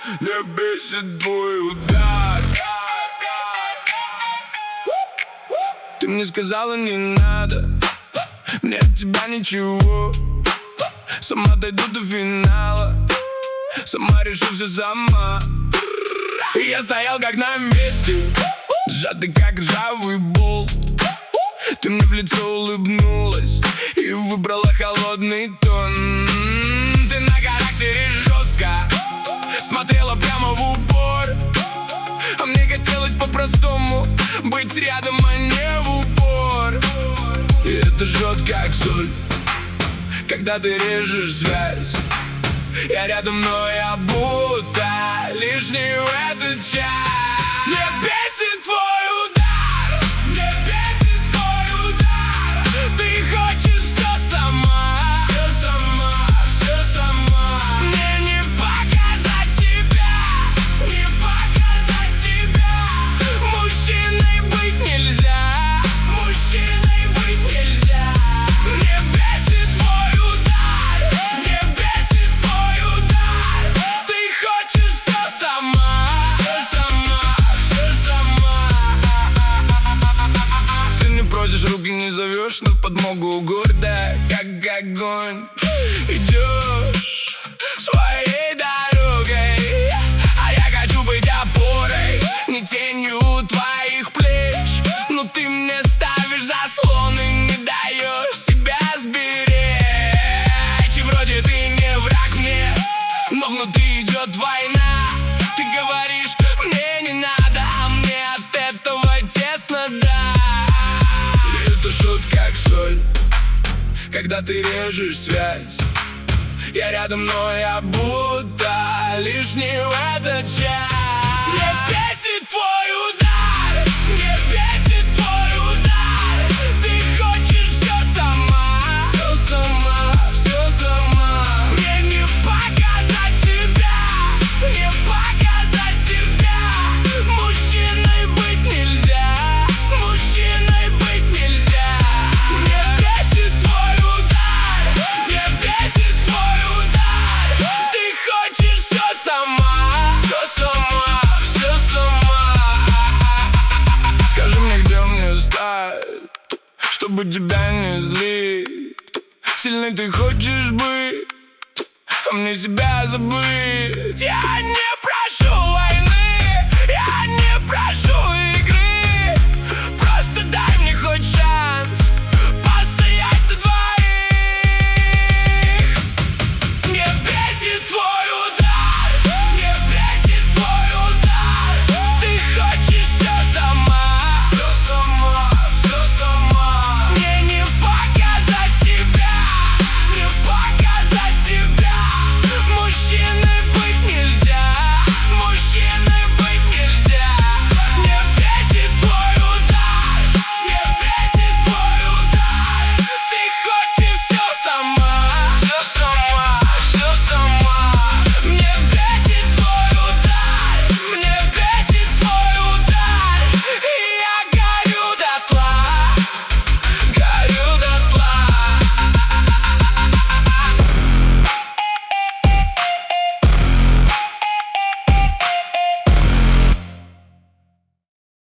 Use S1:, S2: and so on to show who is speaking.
S1: Не бесит твой удар. Ты мне сказала не надо, мне от тебя ничего. Сама дойду до финала, сама решу все сама. И я стоял как на месте, сжатый как ржавый болт. Ты мне в лицо улыбнулась и выбрала холодный тон. Ты на характере жестко смотрела прямо в упор, а мне хотелось по-простому быть рядом, а не в упор. И это жжет как соль, когда ты режешь связь. Я рядом, но я будто лишний в этот час. Мне бесит твой удар, мне бесит твой удар. Ты хочешь все сама, все сама, все сама. Мне не показать себя, не показать себя. Мужчиной быть нельзя, мужчиной быть нельзя. Мне бесит твой удар, мне бесит твой удар. Ты хочешь все сама, все сама, все сама. Ты не просишь, руки не зовешь, но в подмогу гордая, как огонь. Идешь своей дорогой, а я хочу быть опорой, не тенью твоих плеч. Но ты мне ставишь заслоны, не даешь себя сберечь. И вроде ты не враг мне, но внутри идет война. Ты говоришь, мне не надо, а мне от этого тесно, да. И это жжет как соль, когда ты режешь связь. Я рядом, но я будто лишний в этот час. Мне бесит твой удар, мне бесит твой удар. Ты хочешь все сама, все сама, все сама. Мне не показать себя, не показать себя. Мужчиной быть нельзя, мужчиной быть нельзя. Мне бесит твой удар, мне бесит твой удар. Ты хочешь все сама, все сама, все сама. Скажи мне, где мне стать, чтобы тебя не злить. Сильной ты хочешь быть, а мне себя забыть. Я не